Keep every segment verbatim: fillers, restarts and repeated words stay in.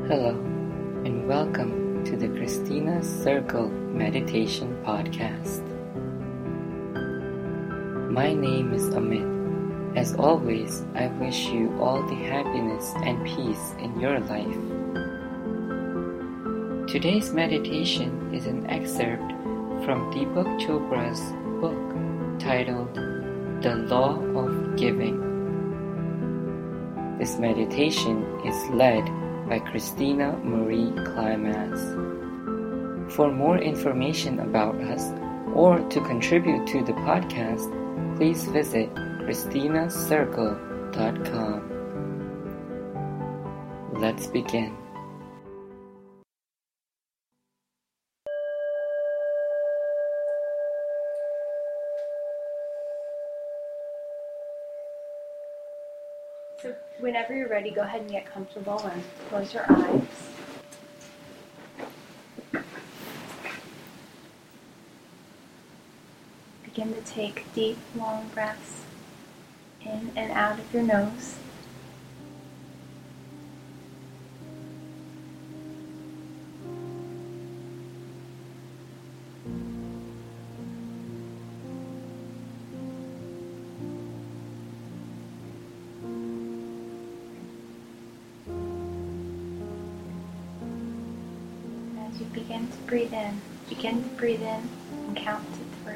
Hello, and welcome to the Christina's Circle Meditation Podcast. My name is Amit. As always, I wish you all the happiness and peace in your life. Today's meditation is an excerpt from Deepak Chopra's book titled The Law of Giving. This meditation is led by Christina Marie Klimas. For more information about us or to contribute to the podcast, please visit christina circle dot com. Let's begin. So whenever you're ready, go ahead and get comfortable and close your eyes. Begin to take deep, long breaths in and out of your nose. As you begin to breathe in, begin to breathe in and count to three.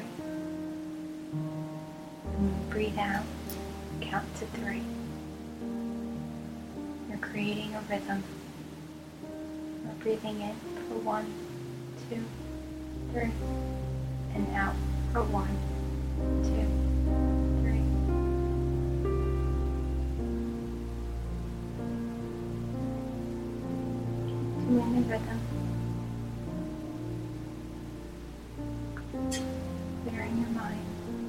And breathe out, count to three. You're creating a rhythm. We're breathing in for one, two, three, and out for one, two, three. Doing the rhythm. Clearing your mind.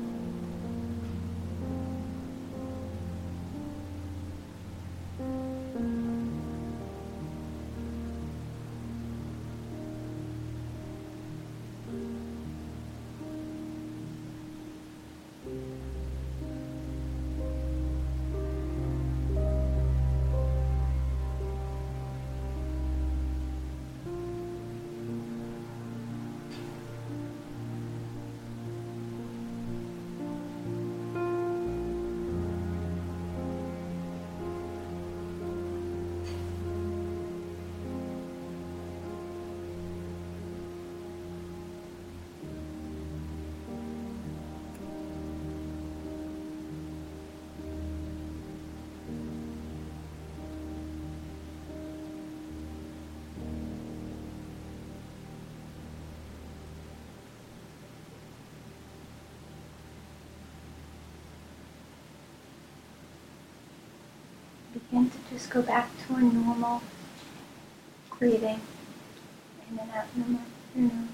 Begin to just go back to a normal breathing in and out your mouth, your nose.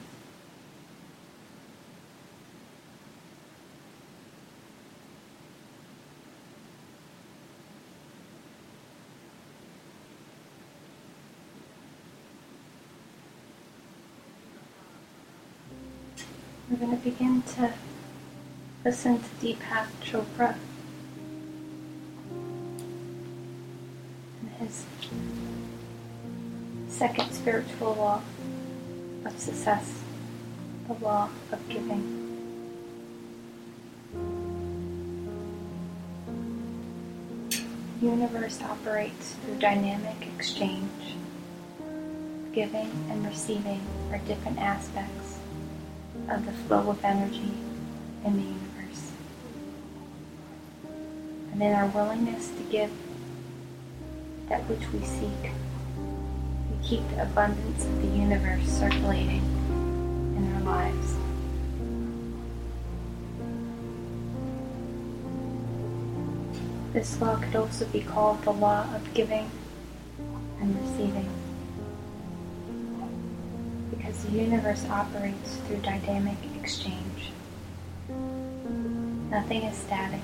We're going to begin to listen to Deepak Chopra. His second spiritual law of success, the law of giving. The universe operates through dynamic exchange. Giving and receiving are different aspects of the flow of energy in the universe. And in our willingness to give that which we seek, we keep the abundance of the universe circulating in our lives. This law could also be called the law of giving and receiving, because the universe operates through dynamic exchange. Nothing is static.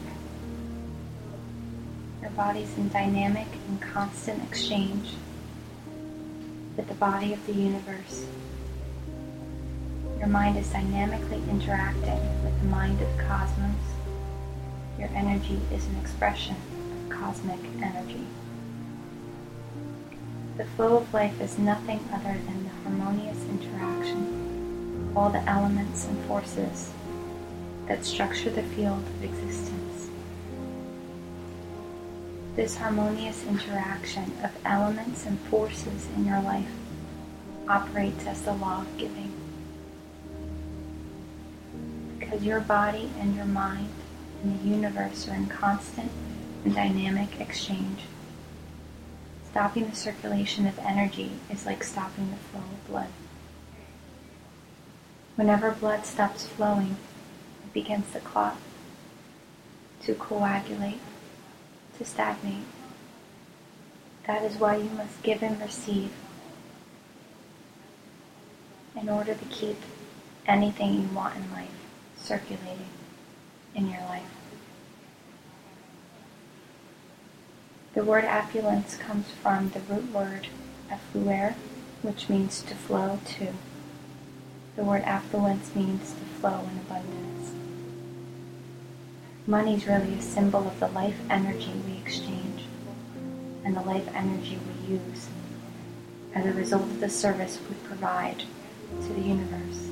Your body's in dynamic and constant exchange with the body of the universe. Your mind is dynamically interacting with the mind of the cosmos. Your energy is an expression of cosmic energy. The flow of life is nothing other than the harmonious interaction of all the elements and forces that structure the field of existence. This harmonious interaction of elements and forces in your life operates as the law of giving. Because your body and your mind and the universe are in constant and dynamic exchange. Stopping the circulation of energy is like stopping the flow of blood. Whenever blood stops flowing, it begins to clot, to coagulate, to stagnate. That is why you must give and receive in order to keep anything you want in life circulating in your life. The word affluence comes from the root word affluere, which means to flow to. The word affluence means to flow in abundance. Money is really a symbol of the life energy we exchange and the life energy we use as a result of the service we provide to the universe.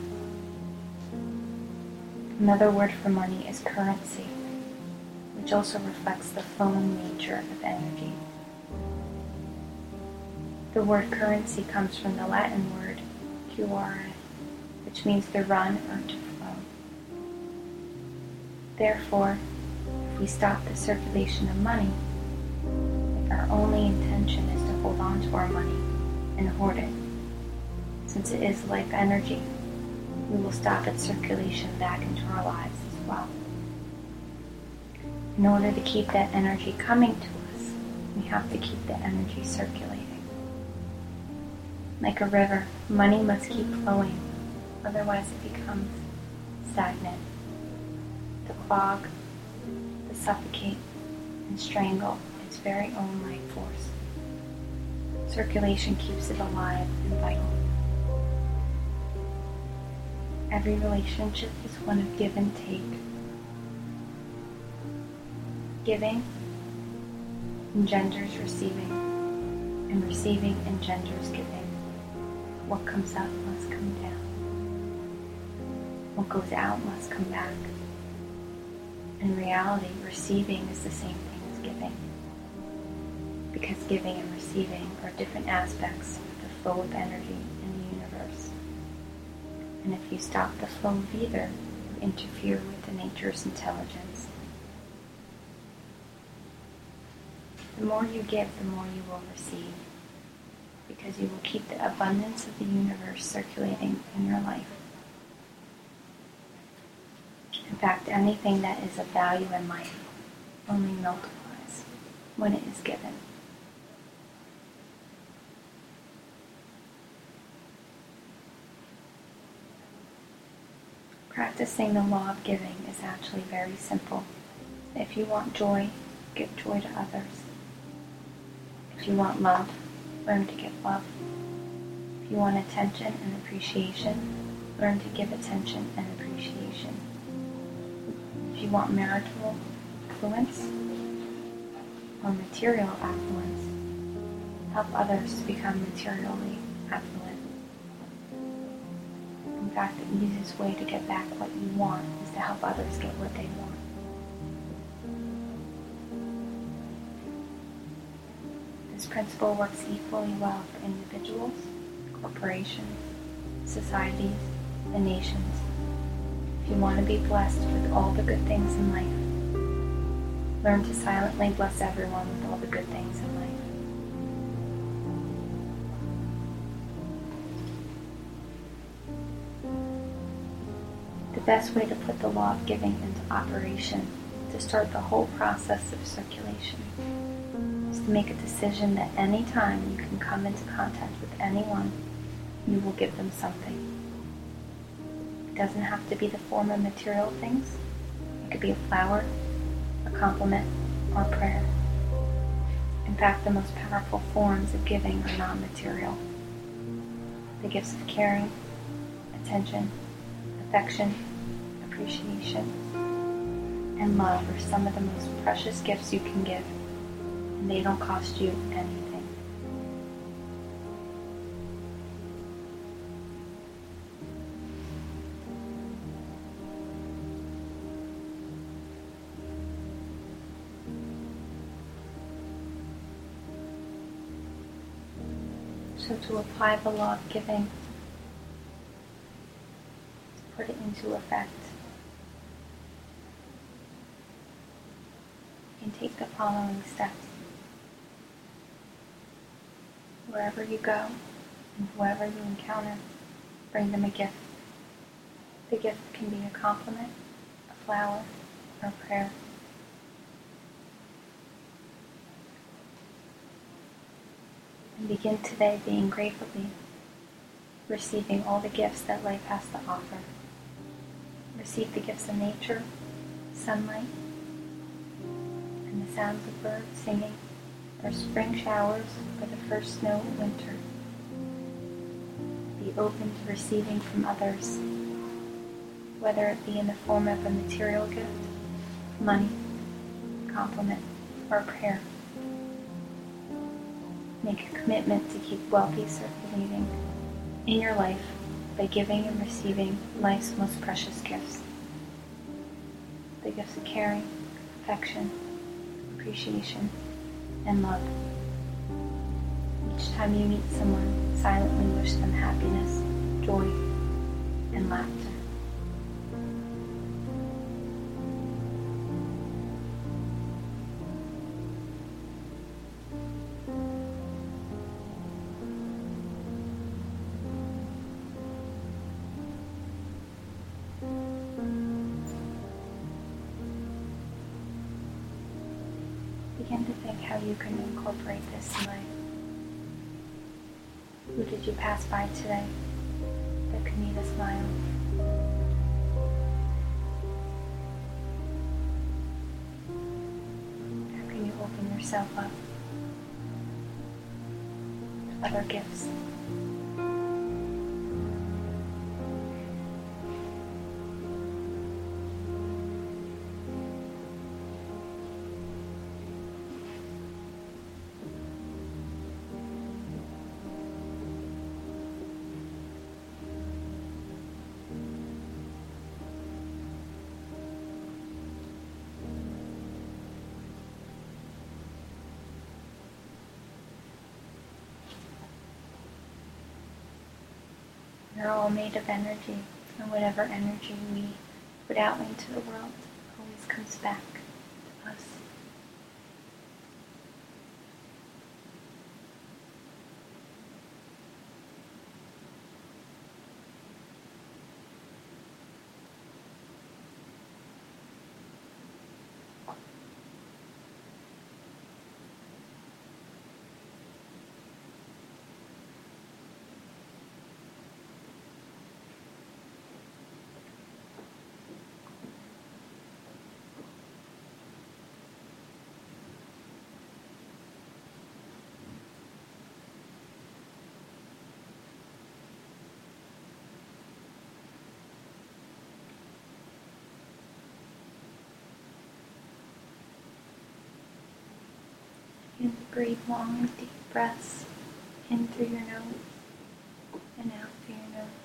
Another word for money is currency, which also reflects the flowing nature of energy. The word currency comes from the Latin word curare, which means to run or to flow. Therefore, if we stop the circulation of money, if our only intention is to hold on to our money and hoard it, since it is life energy, we will stop its circulation back into our lives as well. In order to keep that energy coming to us, we have to keep the energy circulating. Like a river, money must keep flowing, otherwise it becomes stagnant, to clog, to suffocate, and strangle its very own life force. Circulation keeps it alive and vital. Every relationship is one of give and take. Giving engenders receiving, and receiving engenders giving. What comes up must come down. What goes out must come back. In reality, receiving is the same thing as giving, because giving and receiving are different aspects of the flow of energy in the universe. And if you stop the flow of either, you interfere with the nature's intelligence. The more you give, the more you will receive, because you will keep the abundance of the universe circulating in your life. In fact, anything that is of value in life only multiplies when it is given. Practicing the law of giving is actually very simple. If you want joy, give joy to others. If you want love, learn to give love. If you want attention and appreciation, learn to give attention and appreciation. If you want marital affluence or material affluence, help others to become materially affluent. In fact, the easiest way to get back what you want is to help others get what they want. This principle works equally well for individuals, corporations, societies, and nations. If you want to be blessed with all the good things in life, learn to silently bless everyone with all the good things in life. The best way to put the law of giving into operation, to start the whole process of circulation, is to make a decision that any time you can come into contact with anyone, you will give them something. It doesn't have to be the form of material things. It could be a flower, a compliment, or prayer. In fact, the most powerful forms of giving are non-material. The gifts of caring, attention, affection, appreciation, and love are some of the most precious gifts you can give, and they don't cost you anything. So to apply the law of giving, to put it into effect, you can take the following steps. Wherever you go and whoever you encounter, bring them a gift. The gift can be a compliment, a flower, or a prayer. And begin today being gratefully receiving all the gifts that life has to offer. Receive the gifts of nature, sunlight, and the sounds of birds singing, or spring showers, or the first snow of winter. Be open to receiving from others, whether it be in the form of a material gift, money, compliment, or prayer. Make a commitment to keep wealthy circulating in your life by giving and receiving life's most precious gifts. The gifts of caring, affection, appreciation, and love. Each time you meet someone, silently wish them happiness, joy, and laughter. Begin to think how you can incorporate this in life. Who did you pass by today that could need a smile? How can you open yourself up to other gifts? We're all made of energy, and whatever energy we put out into the world always comes back to us. You breathe long, deep breaths in through your nose and out through your nose.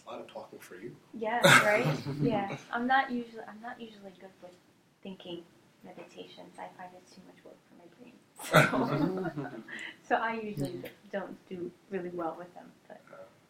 a lot of talking for you. Yeah, right? Yeah. I'm not usually I'm not usually good with thinking meditations. I find it's too much work for my brain. So, so I usually don't do really well with them. But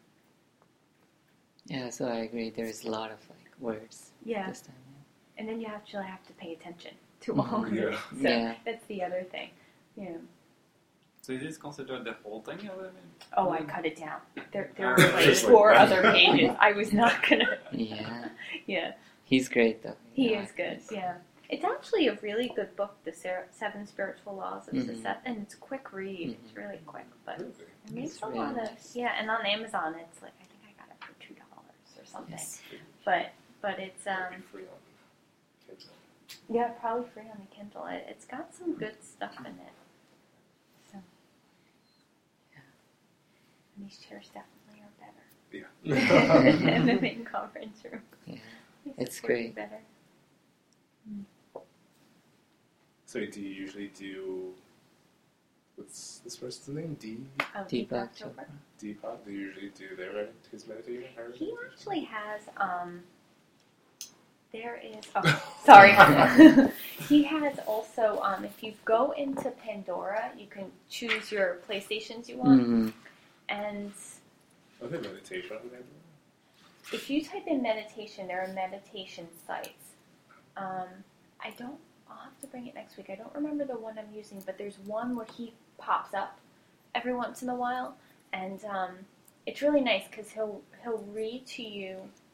Yeah, so I agree. There's a lot of like words yeah. this time. Yeah. And then you actually have to pay attention to all of Yeah. it. So Yeah. that's the other thing. Yeah. So is this considered the whole thing? Of it? Oh, I cut it down. There, there Ah, were like just like- four other pages. I was not gonna. Yeah, Yeah, he's great though. he Yeah, is good. Yeah, it's actually a really good book, The Ser- Seven Spiritual Laws of Mhm. Success, and it's a quick read. Mhm. It's really quick, but Really? it makes It's a really lot of nice. yeah. And on Amazon, it's like I think I got it for two dollars or something. Yes. But but it's It'll be um free on Kindle. yeah, probably free on the Kindle. It, it's got some good stuff in it. So Yeah. and these chairs definitely are better. Yeah. in the main conference room. Yeah. They It's support you great. Better. So do you usually do, what's this person's name? D? Oh, Deepak Deepak Chopra. Chopra. Deepak? Do you usually do their med- his meditation? Her He meditation? actually has, um, there is, oh, sorry. He has also, um, if you go into Pandora, you can choose your PlayStations you want. Mhm. And Oh, they meditation on there? if you type in meditation, there are meditation sites. Um, I don't, I'll have to bring it next week. I don't remember the one I'm using, but there's one where he pops up every once in a while. And um, it's really nice because he'll, he'll read to you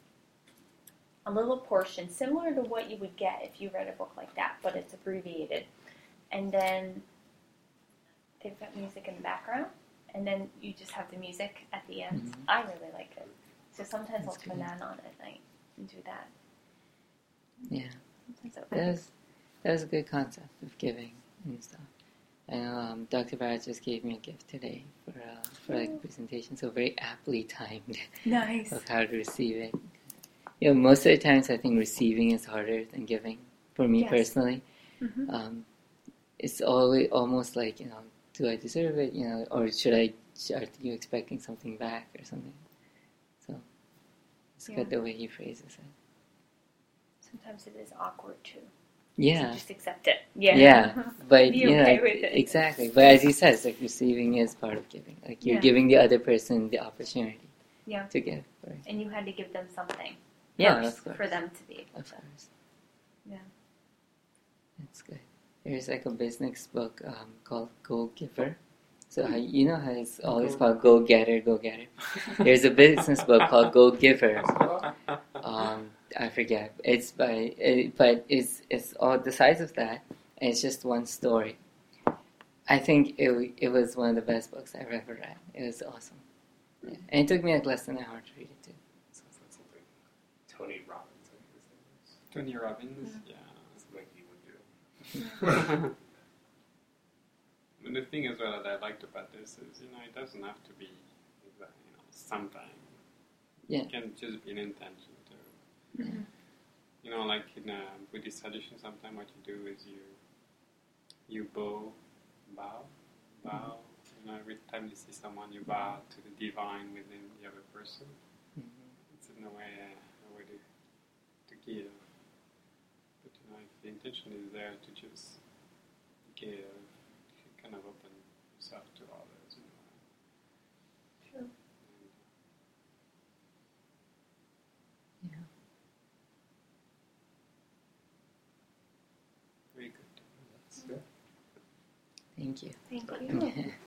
a little portion similar to what you would get if you read a book like that, but it's abbreviated. And then they've got music in the background, and then you just have the music at the end. Mhm. I really like it. So sometimes That's I'll turn good. that on at night and do that. Yeah, Sometimes I'll- that was that was a good concept of giving and stuff. I know um, Doctor Barrett just gave me a gift today for uh, for like a presentation, so very aptly timed Nice. of how to receive it. You know, most of the times I think receiving is harder than giving. For me Yes. personally, Mm-hmm. um, it's always almost like, you know, do I deserve it? You know, or should I? Are you expecting something back or something? So it's Yeah. good the way he phrases it. Sometimes it is awkward too. Yeah. To just accept it. Yeah. Yeah, but Be you know, okay like, with it. exactly. But as he says, like receiving is part of giving. Like you're Yeah. giving the other person the opportunity Yeah. to give. Right? And you had to give them something Yeah, first of course. for them to be able Of to. course, Yeah. it's good. There's like a business book um, called Go Giver. So how, you know how it's always Go- called Go Getter, Go Getter. There's a business book called Go Giver. Um, I forget. It's by, it, but it's it's all the size of that, and it's just one story. I think it w- it was one of the best books I've ever read. It was awesome, yeah. And it took me like less than an hour to read it too. Sounds like something Tony Robbins, I think his name is. Tony Robbins, yeah. Something like he would do. But the thing as well that I liked about this is, you know, it doesn't have to be, you know, sometime. Yeah. It can just be an intention to, Mm-hmm. you know, like in a Buddhist tradition, sometimes what you do is you, you bow, bow, bow. You know, every time you see someone, you bow to the divine within the other person. Mhm. It's in a way uh, a way to, to give. But you know, if the intention is there to just give, you kind of open yourself to others. You know. True. And, Yeah. very good. That's good. Thank you. Thank you.